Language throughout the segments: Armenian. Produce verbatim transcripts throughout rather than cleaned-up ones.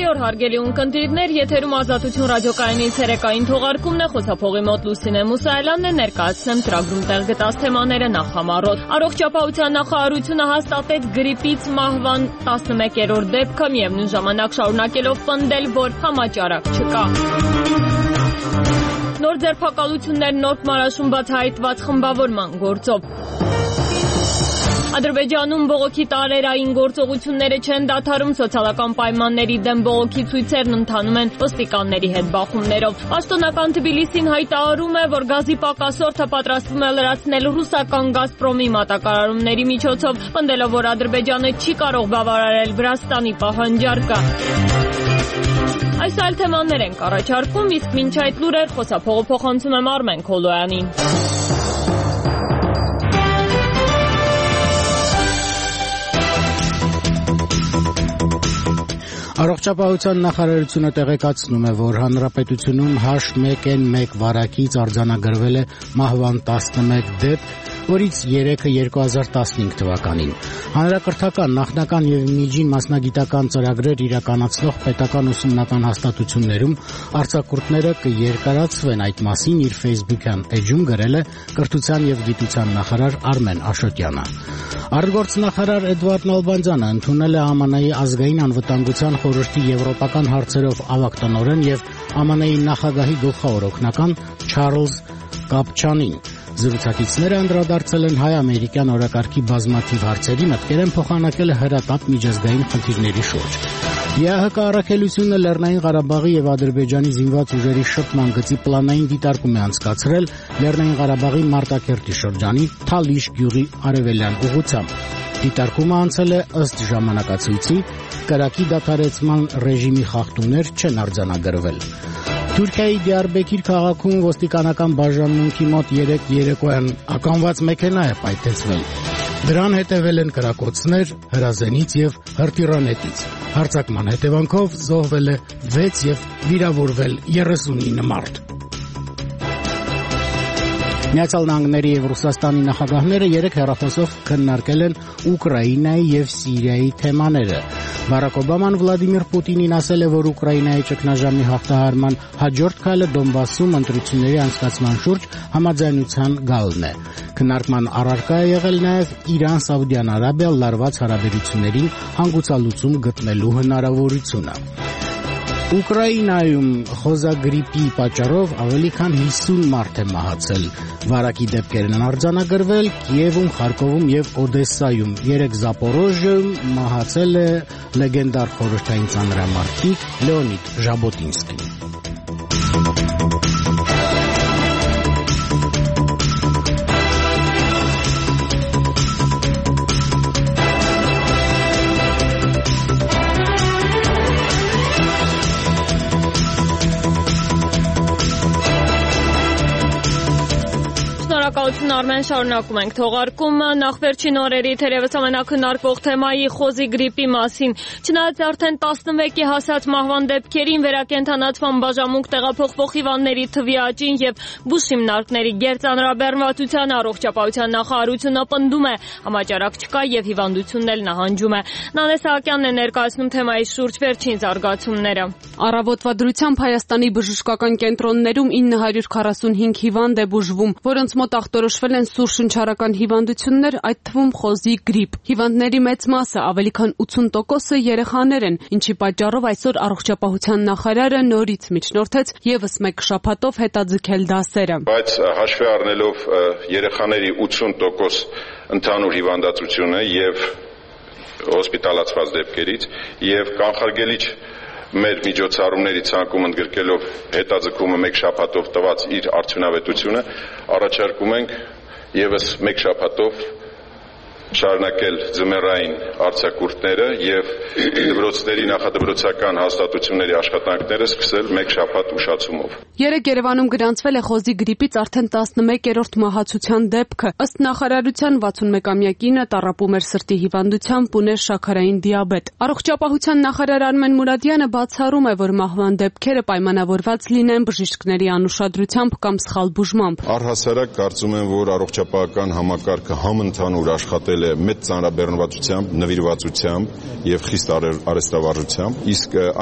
Բարի օր, հարգելի ունկնդիրներ, եթերում Ազատություն ռադիոկայանի ցերեկային թողարկումն է, խոսափողի մոտ Լուսինե Մուսայելյանն է, ներկայացնեմ ծրագրում տեղգտած թեմաները նախամարոտ։ Առողջապահության նախարարությունը հաստատեց գրիպից մահվան տասնմեկերորդ դեպքը, միևնույն ժամանակ շարունակելով պնդել, որ համաճարակ չկա։ Նոր ձերբակալություններ Նորբ Մարաշում բացահայտված խմբավորման գործով։ Ադրբեջանում բողոքի տարերային գործողությունները չեն դադարում, սոցիալական պայմանների դեմ բողոքի ցույցերն ընթանում են ոստիկանների հետ բախումներով։ Պաշտոնական Թբիլիսին հայտարարում է, որ գազի պակասորդը պատրաստվում է լրացնել ռուսական Գազպրոմի մատակարարումների միջոցով, պնդելով, որ Ադրբեջանը չի կարող բավարարել Վրաստանի պահանջարկը։ Այս այլ թեմաներ ենք առաջարկում, իսկ մինչ այդ լուրեր խոսափողը փոխանցում եմ Արմեն Քոլոյանին։ Առողջապահության նախարարությունը տեղեկացնում է, որ հանրապետությունում H one N one վարակից արձանագրվել է մահվան տասնմեկ դեպք, որից երեքը երկու հազար տասնհինգ թվականին։ Հանրակրթական, նախնական եւ միջին մասնագիտական ծրագրեր իրականացնող պետական ուսումնական հաստատություններում արձակուրդները կերկարացվեն, այդ մասին իր Facebook-յան էջում գրել է Կրթության եւ Գիտության նախարար Արմեն Աշոտյանը։ Արտգործնախարար Էդվարդ Նալբանդյանը ընդունել է Α M N-ի ազգային անվտանգության խորհրդի եվրոպական հարցերով ավագ տնօրեն եւ Α M N-ի նախագահի գլխավոր օգնական Չարլզ Կապչանին։ Զրուցակիցները անդրադարձել են հայ-ամերիկյան օրակարգի բազմաթիվ հարցերի, մտքեր են փոխանակել հրատապ միջազգային խնդիրների շուրջ։ ԵԱՀԿ առաքելությունը Լեռնային Ղարաբաղի եւ Ադրբեջանի զինված ուժերի շփման գծի պլանային դիտարկում է անցկացրել Լեռնային Ղարաբաղի Մարտակերտի շրջանի Թալիշ գյուղի արևելյան ուղղությամբ։ Դիտարկումը անցել է ըստ ժամանակացույցի, կրակի դադարեցման ռեժիմի խախտումներ չեն արձանագրվել։ Թուրքիայի Դիարբեկիր քաղաքում ոստիկանական բաժանմունքի մոտ երեկ երեկոյան ականված մեքենա է պայթեցվել։ Դրան հետևել են կրակոցներ հրազենից եւ հրթիռանետից։ Հարձակման հետևանքով զոհվել է վեց եւ վիրավորվել երեսունինը մարդ։ Միացյալ Նահանգների եւ Ռուսաստանի նախագահները երեք հեռախոսով քննարկել են Ուկրաինայի եւ Սիրիայի թեմաները։ Բարակ Օբաման Վլադիմիր Պուտինին ասել է, որ Ուկրաինայի ճգնաժամի հաղթահարման հաջորդ քայլը Դոնբասում ընտրությունների անցկացման շուրջ համաձայնության գալն է։ Քննարկման առարկա է եղել նաեւ Իրան-Սաուդյան Արաբիա լարված հարաբերություններին հանգուցալուծում գտնելու հնարավորությունը։ Ուկրաինայում խոզագրիպի պատճառով ավելի քան հիսուն մարդ է մահացել։ Վարակի դեպքերն են արձանագրվել Կիևում, Խարկովում եւ Օդեսայում։ Երեք Զապորոժիայում մահացել է լեգենդար խորհրդային ծանրամարտիկ Լեոնիդ Ժաբոտինսկին։ Շնորհակալություն Արմեն, շարունակում ենք թողարկումը։ Նախ վերջին օրերի թերևս ամենակնարկվող թեմայի խոզի գրիպի մասին։ Չնայած արդեն տասնմեկի հասած մահվան դեպքերին, վերակենդանացման բաժանմունք տեղափոխվող հիվանդների թվի աճին եւ բուժ հիմնարկների գերծանրաբեռնվածության առողջապահության նախարարությունը պնդում է, համաճարակ չկա եւ հիվանդությունն էլ նահանջում է։ Նանե Սահակյանն է ներկայացնում թեմայի շուրջ վերջին զարգացումները։ Առավոտվա դրությամբ Հայաստանի բժշկական կենտրոններում ինը հարյուր քառասունհինգ հիվանդ է բուժվում, որոնց մոտ ախտորոշվել են սուր շնչառական հիվանդություններ, այդ թվում խոզի գրիպ։ Հիվանդների մեծ մասը, ավելի քան ութուն տոկոսը երեխաներ են, ինչի պատճառով այսօր առողջապահության նախարարը նորից միջնորդեց եւս մեկ շաբաթով հետաձգել դասերը։ Բայց հաշվի առնելով երեխաների ութուն տոկոս ընդհանուր հիվանդացությունը եւ հոսպիտալացված դեպքերից եւ կանխարգելիչ մեր միջոցառումների ցանկում ընդգրկելով հետաձգումը մեկ շաբաթով տված իր արդյունավետությունը, առաջարկում ենք եւս մեկ շաբաթով շարունակել ձմեռային արձակուրդները եւ դպրոցների նախադպրոցական հաստատությունների աշխատանքները սկսել մեկ շաբաթ ուշացումով։ Երեկ Երևանում գրանցվել է խոզի գրիպից արդեն տասնմեկերորդ մահացության դեպքը։ Ըստ նախարարության վաթսունմեկամյա կինը տառապում էր սրտի հիվանդությամբ, ուներ շաքարային դիաբետ։ Առողջապահության նախարար Արմեն Մուրադյանը բացառում է, որ մահվան դեպքերը պայմանավորված լինեն բժիշկների անուշադրությամբ կամ սխալ բուժմամբ։ Առհասարակ կարծում եմ, որ առողջապահական համակարգը համընդհանուր աշխատել է մեծ ծանրաբեռնվածությամբ, նվիրվածությամբ եւ խիստ արհեստավարժությամբ, իսկ այն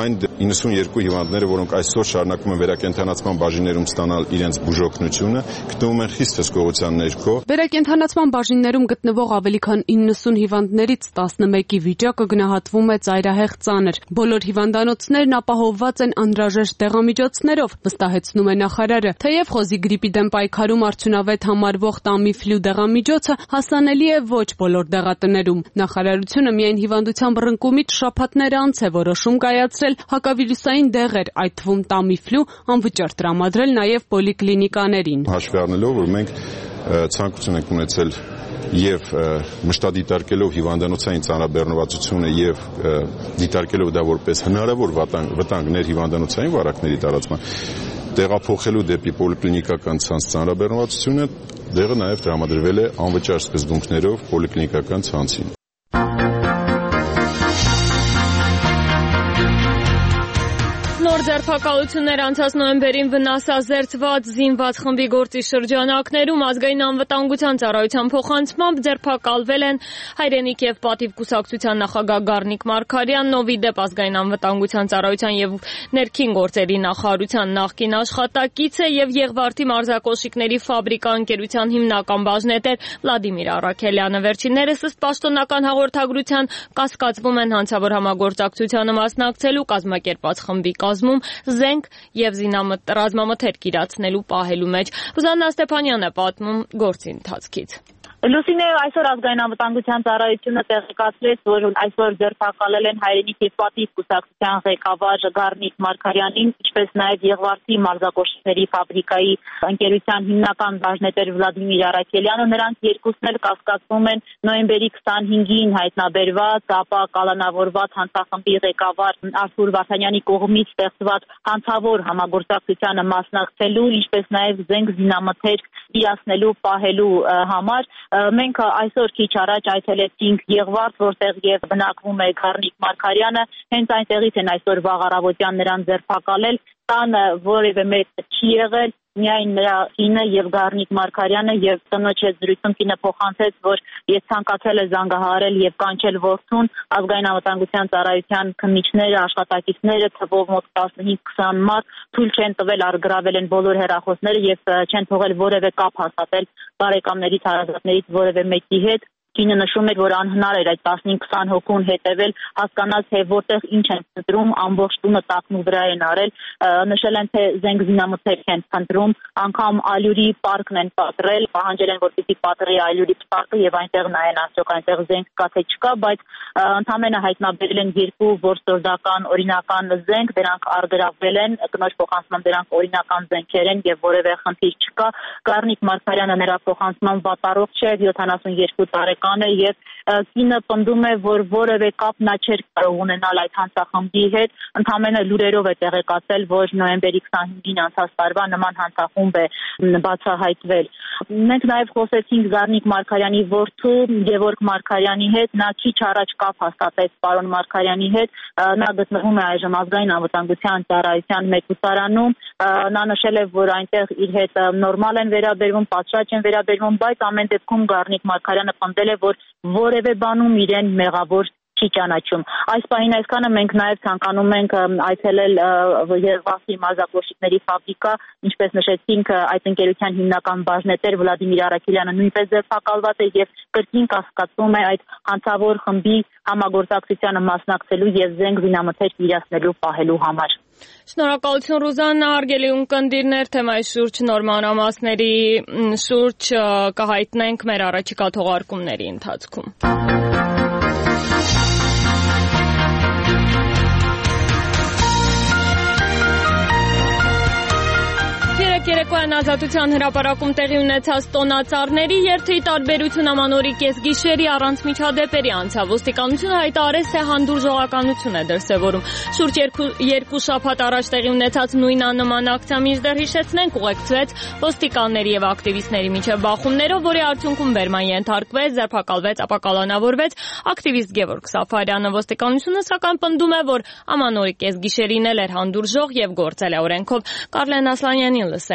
իննսունյերկու հիվանդները, որոնք այսօր շարունակում են վերակենդանացման բաժիններում ստանալ իրենց բուժօգնությունը, գտնվում են խիստ հսկողության ներքո։ Վերակենդանացման բաժիններում գտնվող ավելի քան իննսուն հիվանդներից տասնմեկի վիճակը գնահատվում է ծայրահեղ ծանր։ Բոլոր հիվանդանոցներն ապահովված են անհրաժեշտ դեղամիջոցներով, վստահեցնում է նախարարը։ Թեև խոզի գրիպի դեմ պայքարում արդյունավետ համարվող Tamiflu դեղամիջոցը հասանելի է ոչ բոլոր դեղատներում։ Նախարարությունը միայն հիվանդության բռնկումից շաբաթներ անց է որոշում կայացրել հակավիրուսային դեղեր, այդ թվում Tamiflu, անվճար տրամադրել նաև պոլիկլինիկաներին։ Հաշվի առնելով, որ մենք ցանկություն ենք ունեցել եւ մշտադիտարկելով հիվանդանոցային ծանրաբեռնվածությունը եւ դիտարկելով դա որպես հնարավոր վտանգներ հիվանդանոցային վարակների տարածման, տեղափոխելու դեպի պոլիկլինիկական ցանց ծանրաբեռնվածությունը, դեղը նաեւ տրամադրվել է անվճար սկզբունքներով պոլիկլինիկական ցանցին։ Նոր ձերբակալություններ անցած նոյեմբերին վնասազերծված զինված խմբի գործի շրջանակներում ազգային անվտանգության ծառայության փոխանցմամբ ձերբակալվել են Հայրենիք եւ Պատիվ կուսակցության նախագահ Գառնիկ Մարգարյանն, ով ի դեպ ազգային անվտանգության ծառայության եւ ներքին գործերի նախարարության նախկին աշխատակից է, եւ Եղվարդի մարզակոշիկների ֆաբրիկա ընկերության հիմնական բաժնետեր Վլադիմիր Առաքելյանը։ Վերջիններս ըստ պաշտոնական հաղորդագրության կասկածվում են հանցավոր համագործակցությանը մասնակցելու կազմակերպած խմբի կազմում զենք եւ ռազմամթերք իրացնելու պահելու մեջ։ Ռուզաննա Ստեփանյանն է պատմում գործի ընթացքից։ Լուսինե, այսօր ազգային անվտանգության ծառայությունը տեղեկացրեց, որ այսօր ձերբակալել են Հայրենիք եւ Պատիվ կուսակցության ղեկավար Գառնիկ Մարգարյանին, ինչպես նաեւ Եղվարդի մարզակոշիկների ֆաբրիկայի ընկերության հիմնական բաժնետեր Վլադիմիր Առաքելյանը։ Նրանք երկուսն էլ կասկածվում են նոյեմբերի քսանհինգին հայտնաբերված, ապա կալանավորված հանցախմբի ղեկավար Արթուր Վարդանյանի կողմից ստեղծված հանցավոր համագործակցությանը մասնակցելու, ինչպես նաեւ զենք զինամթերք իրացնելու պահելու համար։ Մենք այսօր քիչ առաջ այցելեցինք Եղվարդ, որտեղ եւ բնակվում է Գառնիկ Մարգարյանը, հենց այնտեղից են այսօր վաղ առավոտյան նրան ձերբակալել, տանը որևէ մեկ չի եղել, միայն նրա կինը եւ Գառնիկ Մարգարյանը եւ ծնոջ հետ զրույցում կինը փոխանցեց, որ ես ցանկացել է զանգահարել եւ կանչել որդուն, ազգային անվտանգության ծառայության քննիչները, աշխատակիցները թվով մոտ տասնհինգ քսան մարդ թույլ չեն տվել, առգրավել են բոլոր հեռախոսները եւ չեն թողել որևէ կապ հաստատել բարեկամներից, հարազատներից որևէ մեկի հետ։ Կինը նշում էր, որ անհնար էր այդ տասնհինգ քսան հոգուն հետևել, հասկանալ թե որտեղ ինչ են փնտրում, ամբողջ տունը տակնու վրա են արել, նշել են թե զենք զինամթերք են փնտրում, անգամ ալյուրի պարկն են պատռել, պահանջել են որպեսզի պատռի ալյուրի պարկը եւ այնտեղ նայեն արդյոք այնտեղ զենք կա թե չկա, բայց ընդամենը հայտնաբերել են երկու որսորդական օրինական զենք, դրանք առգրավվել են, կնոջ փոխանցման դրանք օրինական զենքեր են եւ որևէ խնդիր չկա։ Գառնիկ Մարգարյանը նրա փոխանցման վատառողջ չէ, յոթանասունյերկու տարեկան է եւ կինը պնդում է, որ որևէ կապ նա չէր կարող ունենալ այդ հանցախմբի հետ, ընդամենը լուրերով է տեղեկացել, որ նոյեմբերի քսանհինգին անցած տարվա նման հանցախումբ է բացահայտվել։ Մենք նաեւ խոսեցինք Գառնիկ Մարգարյանի որդու Գևորգ Մարգարյանի հետ, նա քիչ առաջ կապ հաստատեց պարոն Մարգարյանի հետ, նա գտնվում է այժմ ազգային անվտանգության ծառայության մեկուսարանում, նա նշել է, որ այնտեղ իր հետ նորմալ են վերաբերվում, պատշաճ են վերաբերվում, բայց ամեն դեպքում Գառնիկ Մարգարյանը պնդել է, որ որևէ բանում իրեն մեղավոր չի ճանաչում։ Այս պահին այսքանը մենք նաև ցանկանում ենք այցելել Եղվարդի մարզակոշիկների ֆաբրիկա, ինչպես նշեցինք, այդ ընկերության հիմնական բաժնետեր Վլադիմիր Առաքելյանը նույնպես ձերբակալված է եւ կրկին կասկածվում է այդ հանցավոր խմբի համագործակցությանը մասնակցելու եւ զենք զինամթերք իրացնելու պահելու համար։ Շնորհակալություն Ռուզաննա, հարգելի ունկնդիրներ, թեմայի շուրջ նոր մանրամասների շուրջ կհայտնենք մեր առաջիկա թողարկումների ընթացքում։ Երեկոյան Ազատության հրապարակում տեղի ունեցած տոնածառների երթի տարբերություն ամանորի կեսգիշերի առանց միջադեպերի անցավ։ Ոստիկանությունը հայտարարեց, թե հանդուրժողականություն է դրսևորում։ Շուրջ երկու շաբաթ առաջ տեղի ունեցած նույնանման ակցիա, մինչդեռ հիշեցնենք, ուղեկցվեց ոստիկանների եւ ակտիվիստների միջև բախումներով, որի արդյունքում բերման ենթարկվեց, ձերբակալվեց, ապա կալանավորվեց ակտիվիստ Գևորգ Սաֆարյանը։ Ոստիկանությունը սակայն պնդում է, որ ամանորի կեսգիշերին էլ էր հանդուրժող եւ գործել է օրենքով։ Կարլեն Ասլանյանին լսենք։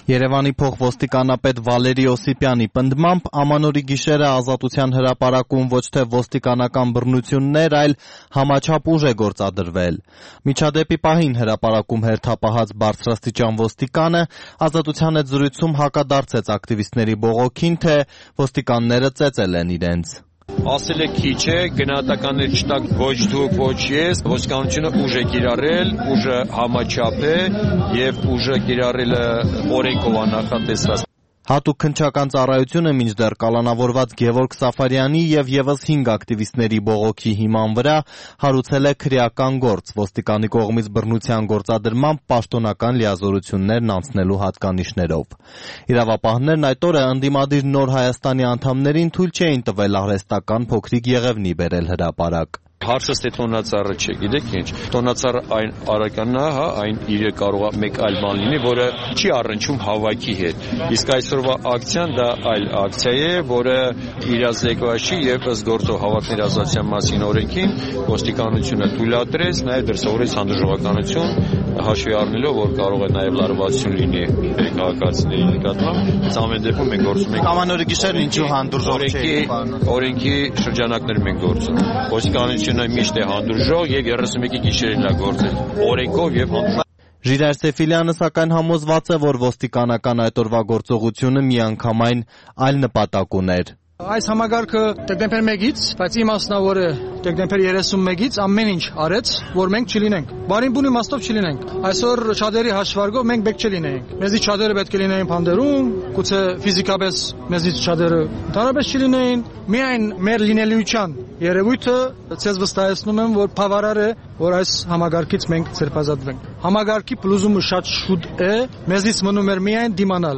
Երևանի փոխոստիկանապետ Վալերի Օսիպյանի պնդմամբ ամանորի գիշերը Ազատության հրապարակում ոչ թե ոստիկանական բռնություններ, այլ համաչափ ուժ է գործադրվել։ Միջադեպի պահին հրապարակում հերթապահած բարձրաստիճան ոստիկանը Ազատության հետ զրույցում հակադարձեց ակտիվիստների բողոքին, թե ոստիկանները ծեծել են իրենց։ Ասել է քիչ է, գնահատականներ չտակ ոչ դուք, ոչ ես, ոստիկանությունը ուժ է կիրառել, ուժը համաչափ է եւ ուժը կիրառելը օրենքով աննախատեսված։ Հատուկ քննչական ծառայությունը մինչդեռ կալանավորված Գևորգ Սաֆարյանի եւ եւս հինգ ակտիվիստների բողոքի հիման վրա հարուցել է քրեական գործ ոստիկանի կողմից բռնության գործադրմամբ պաշտոնական լիազորություններն անցնելու հատկանիշներով։ Իրավապահներն այդ օրը ընդդիմադիր Նոր Հայաստանի անդամներին թույլ չէին տվել արհեստական փոքրիկ եղևնի բերել հրապարակ։ Հարցը ստե տոնածառը չէ, գիտեք ինչ, տոնածառը այն արականն է, հա, այն իրը կարող է մեկ այլ բան լինի, որը չի առնչում հավաքի հետ։ Իսկ այսօրվա ակցիան դա այլ ակցիա է, որը իրազեկված չի եւ ըստ գործող հավաքների ազատության մասին օրենքին ոստիկանությունը թույլատրեց, նաեւ դրսևորեց հանդուրժողականություն, հաշվի առնելով, որ կարող է նաեւ լարվածություն լինի քաղաքացիների նկատմամբ։ Ամեն դեպքում մենք գործում ենք Ամանորի գիշերն ինչու հանդուրժող չէ։ Օրենքի շրջանակներում ենք գործում։ Ոստիկանությունը միշտ է հանդուրժող եւ երեսունմեկի գիշերին է գործել օրենքով եւ հանդուրժող։ Ժիրայր Սեֆիլյանը սակայն համոզված է, որ ոստիկանական այդ օրվա գործողությունը միանգամայն այլ նպատակ ուներ։ Այս համագարկը դեկտեմբեր մեկից, բայց իմաստնավորը դեկտեմբեր երեսունմեկից ամեն ինչ արեց, որ մենք չլինենք։ Բարին բուն իմաստով չլինենք։ Այսօր չադերի հաշվարկով մենք պետք չլինենք։ Մեզից չադերը պետք է լինեին փանդերում, գուցե ֆիզիկապես մեզից չադերը դարաբես չլինեին։ Միայն մեր լինելիության երևույթը ցեզ վստահեցնում եմ, որ բավարար է, որ այս համագարկից մենք ցերպազատվենք։ Համագարկի փլուզումը շատ շուտ է, մեզից մնում էր միայն դիմանալ։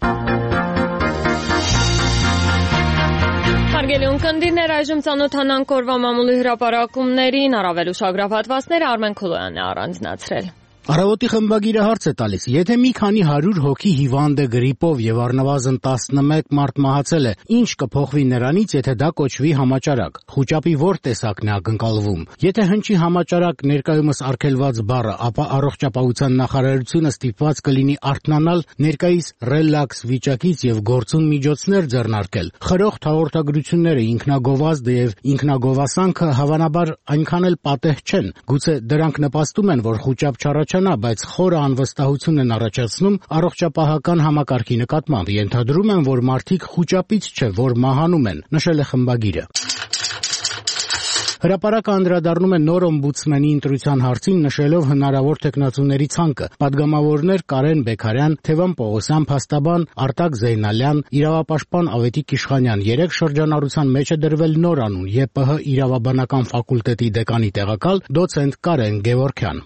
Հարգելի ունկնդիրներ, այժմ ծանոթանանք օրվա մամուլի հրապարակումներին, առավել ուշագրավ հատվածները Արմեն Քոլոյանը առանձնացրել։ Առավոտի խմբագիրը հարց է տալիս. եթե մի քանի հարյուր հոգի հիվանդ է գրիպով եւ առնվազն տասնմեկ մարդ մահացել է, ինչ կփոխվի նրանից, եթե դա կոչվի համաճարակ։ Խուճապի որ տեսակն է ակնկալվում։ Եթե հնչի համաճարակ ներկայումս արգելված բառը, ապա առողջապահության նախարարությունը ստիպված կլինի արթնանալ ներկայիս ռելաքս վիճակից եւ գործուն միջոցներ ձեռնարկել։ Խրոխտ հաղորդագրությունները, ինքնագովազդը եւ ինքնագովասանքը հավանաբար այնքան էլ պատեհ չեն։ Գուցե դրանք նպաստում են, որ խուճապ չառաջանա, բայց խորը անվստահություն են առաջացնում առողջապահական համակարգի նկատմամբ։ Ենթադրում են, որ մարդիկ խուճապից չէ, որ մահանում են, նշել է խմբագիրը։ Հրապարակը անդրադառնում է նոր օմբուդսմենի ընտրության հարցին, նշելով հնարավոր թեկնածուների ցանկը։ Պատգամավորներ Կարեն Բեքարյան, Թևան Պողոսյան, փաստաբան Արտակ Զեյնալյան, իրավապաշտպան Ավետիք Իշխանյան։ Երեք շրջանառության մեջ է դրվել նոր անուն՝ ԵՊՀ իրավաբանական ֆակուլտետի դեկանի տեղակալ դոցենտ Կարեն Գևորգյան։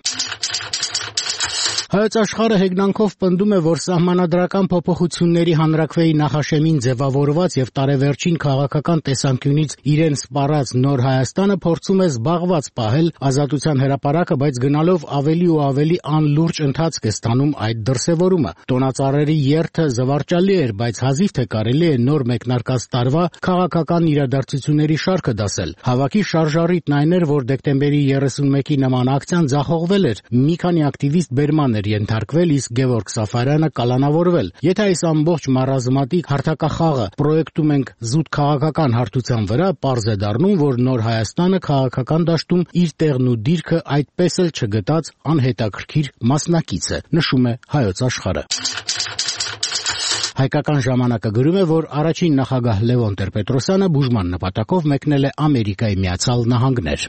Հայոց աշխարհը հեգնանքով պնդում է, որ սահմանադրական փոփոխությունների հանրաքվեի նախաշեմին ձևավորված եւ տարեվերջին քաղաքական տեսանկյունից իրեն սպառած Նոր Հայաստանը փորձում է զբաղված պահել Ազատության հրապարակը, բայց գնալով ավելի ու ավելի անլուրջ ընթացք է ստանում այդ դրսևորումը։ Տոնածառերի երթը զվարճալի էր, բայց հազիվ թե կարելի է նոր մեկնարկած տարվա քաղաքական իրադարձությունների շարքը դասել։ Հավաքի շարժառիթն այն էր, որ դեկտեմբերի երեսունմեկի նման ակցիան ձախողվել էր։ Մի քանի ակտիվիստ բերման ենթարկվել, իսկ Գևորգ Սաֆարյանը կալանավորվել։ Եթե այս ամբողջ մարազմատիկ հարթակախաղը պրոյեկտում ենք զուտ քաղաքական հարթության վրա, պարզ է դառնում, որ Նոր Հայաստանը քաղաքական դաշտում իր տեղն ու դիրքը այդպես էլ չգտած անհետաքրքիր մասնակից է, նշում է Հայոց աշխարհը։ Հայկական ժամանակը գրում է, որ առաջին նախագահ Լևոն Տեր-Պետրոսյանը բուժման նպատակով մեկնել է Ամերիկայի Միացյալ Նահանգներ։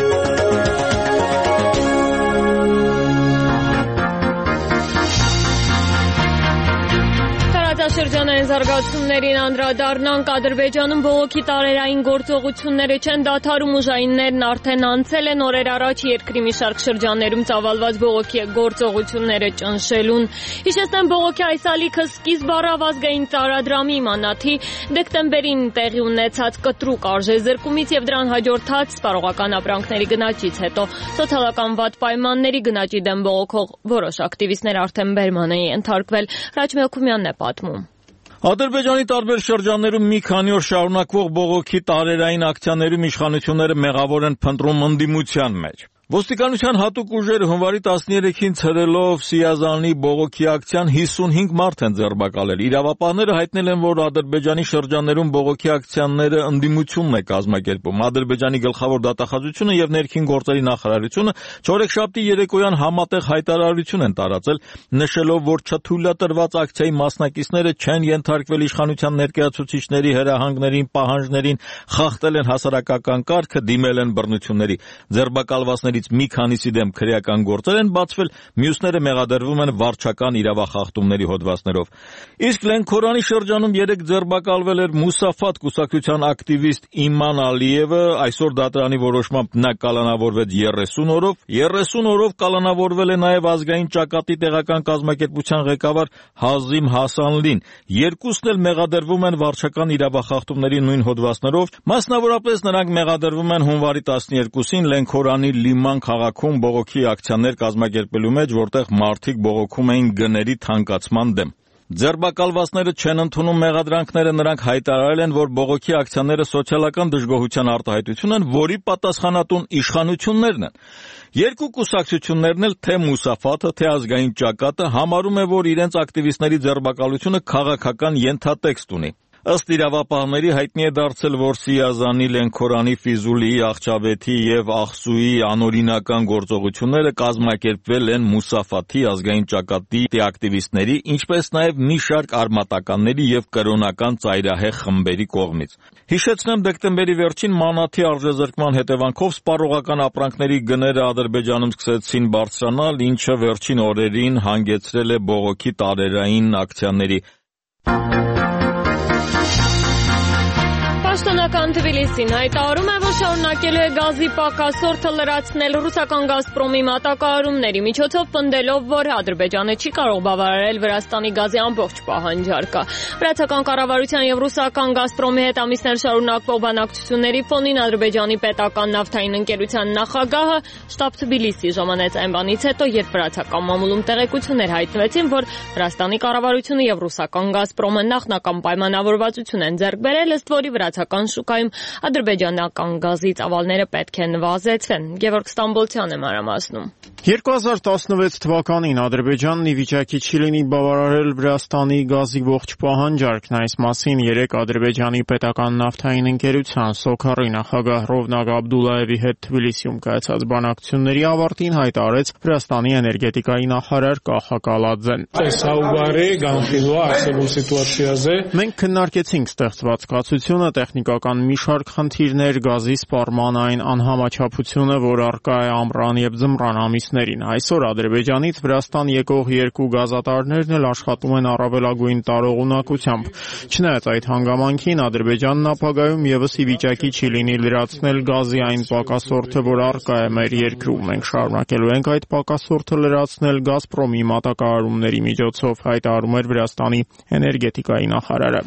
Շրջանային զարգացումներին անդրադառնանք։ Ադրբեջանում բողոքի տարերային գործողությունները չեն դադարում, ուժայիններն արդեն անցել են օրեր առաջ երկրի մի շարք շրջաններում ծավալված բողոքի գործողությունները ճնշելուն։ Հիշեցնեմ, բողոքի այս ալիքը սկիզբ առավ ազգային ծառադրամի իմանաթի դեկտեմբերին տեղի ունեցած կտրուկ արժեզրկումից եւ դրան հաջորդած սպառողական ապրանքների գնաճից հետո սոցիալական վատ պայմանների գնաճի դեմ բողոքող որոշ ակտիվիստներ արդեն բերման էին ենթարկվել։ Ռաջ Մելքումյանն է պատմում։ Ադրբեջանի տարբեր շրջաններում մի քանի օր շարունակվող բողոքի տարերային ակցիաներում իշխանությունները մեղավոր են փնտրում ընդդիմության մեջ։ Ոստիկանության հատուկ ուժերը հունվարի տասներեքին ցրելով Սիազանի բողոքի ակցիան հիսունհինգ մարդ են ձերբակալել։ Իրավապահները հայտնել են, որ Ադրբեջանի շրջաններում բողոքի ակցիաները ընդդիմությունն է կազմակերպում։ Ադրբեջանի գլխավոր դատախազությունը եւ ներքին գործերի նախարարությունը չորեքշաբթի երեկոյան համատեղ հայտարարություն են տարածել, նշելով, որ չթույլատրված ակցիայի մասնակիցները չեն ենթարկվել իշխանության ներկայացուցիչների հրահանգներին, պահանջներին, խախտել են հասարակական կարգը, դիմել են բռնությունների։ Ձերբակալվածների մի քանիսի դեմ քրեական գործեր են բացվել, մյուսները մեղադրվում են վարչական իրավախախտումների հոդվածներով։ Իսկ Լենքորանի շրջանում երեք ձերբակալվել էր Մուսաֆատ կուսակցության ակտիվիստ Իման Ալիևը, այսօր դատարանի որոշմամբ նա կալանավորվեց երեսուն օրով, երեսուն օրով կալանավորվել է նաև ազգային ճակատի տեղական կազմակերպության ղեկավար Հազիմ Հասանլին։ Երկուսն էլ մեղադրվում են վարչական իրավախախտումների նույն հոդվածներով, մասնավորապես նրանք մեղադրվում են հունվարի տասներկուսին Լենքորանի Լիման քաղաքում բողոքի ակցիաներ կազմակերպելու մեջ, որտեղ մարդիկ բողոքում էին գների թանկացման դեմ։ Ձերբակալվածները չեն ընդունում մեղադրանքները, նրանք հայտարարել են, որ բողոքի ակցիաները սոցիալական դժգոհության արտահայտություն են, որի պատասխանատուն իշխանություններն են։ Երկու կուսակցություններն էլ, թե Մուսաֆաթը, թե ազգային ճակատը, համարում է, որ իրենց ակտիվիստների ձերբակալությունը քաղաքական ենթատեքստ ունի։ Ըստ իրավապահների հայտնի է դարձել, որ Սիազանի, Լենքորանի, Ֆիզուլիի, Աղջավեթի եւ Աղսուի անօրինական գործողությունները կազմակերպվել են Մուսաֆաթի ազգային ճակատի ակտիվիստների, ինչպես նաեւ մի շարք արմատականների եւ կրոնական ծայրահեղ խմբերի կողմից։ Հիշեցնեմ, դեկտեմբերի վերջին Մանաթի արժեզրկման հետևանքով սպառողական ապրանքների գները Ադրբեջանում սկսեցին բարձրանալ, ինչը վերջին օրերին հանգեցրել է բողոքի տարերային ակցիաների։ Պաշտոնական Թբիլիսին հայտարարում է, որ շարունակելու է գազի պակասորթը լրացնել ռուսական «Գազպրոմի» մատակարարումների միջոցով, պնդելով, որ Ադրբեջանը չի կարող բավարարել Վրաստանի գազի ամբողջ պահանջարկը։ Վրացական կառավարության եւ ռուսական «Գազպրոմի» հետ ամիսներ շարունակվող բանակցությունների ֆոնին Ադրբեջանի պետական նավթային ընկերության նախագահը շտաբ Թբիլիսի ժամանեց այն բանից հետո, երբ վրացական մամուլում տեղեկություններ հայտնվեցին, որ Վրաստանի կառավարությունը եւ ռուսական «Գազպրոմը» նախնական պայմանավորվածություն են ձեռք բերել, ըստ որի վրացական շուկայում ադրբեջանական գազի ծավալները պետք է նվազեցվեն։ Գևորգ Ստամբոլցյանը մանրամասնում։ երկու հազար տասնվեց թվականին Ադրբեջանն ի վիճակի չի լինի բավարարել Վրաստանի գազի ողջ պահանջարկն, այս մասին երեկ Ադրբեջանի պետական նավթային ընկերության Սոքարի նախագահ Ռովնակ Աբդուլլաևի հետ Թբիլիսիում կայացած բանակցությունների ավարտին հայտարարեց Վրաստանի էներգետիկայի նախարար Կախա Կալաձեն։ Մենք քննարկեցինք ստեղծված կացությունը, տեխնիկական մի շարք խնդիրներ, գազի սպառման այն անհամաչափությունը, որ առկա է ամռան եւ ձմռան ամիսներին։ Այսօր Ադրբեջանից Վրաստան եկող երկու գազատարներն էլ աշխատում են առավելագույն տարողունակությամբ։ Չնայած այդ հանգամանքին, Ադրբեջանն ապագայում եւս ի վիճակի չի լինի լրացնել գազի այն պակասորթը, որ առկա է մեր երկրում։ Մենք շարունակելու ենք այդ պակասորթը լրացնել «Գազպրոմի» մատակարարումների միջոցով, հայտարարում էր Վրաստանի էներգետիկայի նախարարը։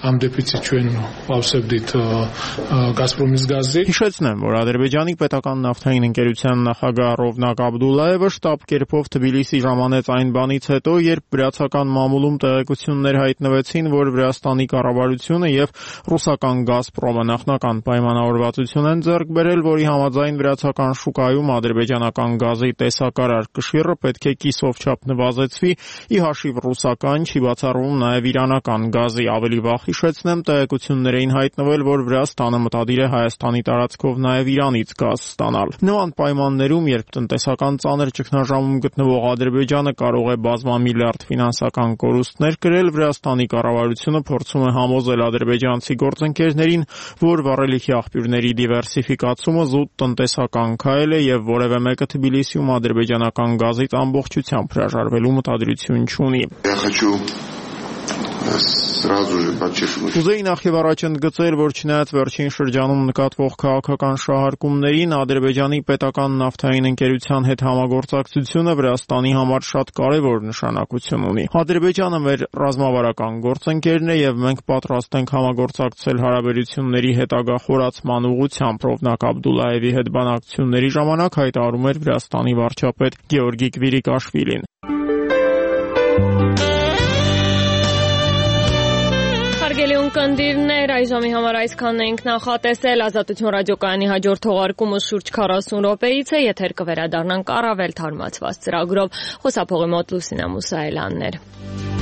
Հիշեցնեմ, որ Ադրբեջանի պետական նավթային ընկերության նախագահ Ռովնակ Աբդուլլաևը շտաբ կերպով Թբիլիսի ժամանեց այն բանից հետո, երբ վրացական մամուլում տեղեկություններ հայտնվեցին, որ Վրաստանի կառավարությունը եւ ռուսական «Գազպրոմը» նախնական պայմանավորվածություն են ձեռք բերել, որի համաձայն վրացական շուկայում ադրբեջանական գազի տեսակարար կշիռը պետք է կիսով չափ նվազեցվի, ի հաշիվ ռուսական, չի բացառվում նաեւ իրանական գազի։ Ավելի վաղ հիշեցնեմ, տեղեկություններ էին հայտնվել, որ Վրաստանը մտադիր է Հայաստանի տարածքով նաև Իրանից գազ ստանալ։ Նման պայմաններում, երբ տնտեսական ծանր ճգնաժամում գտնվող Ադրբեջանը կարող է բազմամիլիարդ ֆինանսական կորուստներ կրել, Վրաստանի կառավարությունը փորձում է համոզել ադրբեջանցի գործընկերներին, որ վառելիքի աղբյուրների դիվերսիֆիկացումը զուտ տնտեսական քայլ է եւ որևէ մեկը Թբիլիսիում ադրբեջանական գազից ամբողջությամբ հրաժարվելու մտադրություն չունի։ Կուզեի նախևառաջ ընդգծել, որ չնայած վերջին շրջանում նկատվող քաղաքական շահարկումներին, Ադրբեջանի պետական նավթային ընկերության հետ համագործակցությունը Վրաստանի համար շատ կարևոր նշանակություն ունի։ Ադրբեջանը մեր ռազմավարական գործընկերն է եւ մենք պատրաստ ենք համագործակցել հարաբերությունների հետագա խորացման ուղղությամբ, Ռովնակ Աբդուլլաևի հետ բանակցությունների ժամանակ հայտարարում էր Վրաստանի վարչապետ Գեորգի Կվիրիկաշվիլին։ Հարգելի ունկնդիրներ, այժմի համար այսքանն էինք նախատեսել։ Ազատություն ռադիոկայանի հաջորդ թողարկումը շուրջ քառասուն րոպեից է, եթեր կվերադառնանք առավել թարմացված ծրագրով։ Խոսափողի մոտ Լուսինա Մուսայելյանն էր։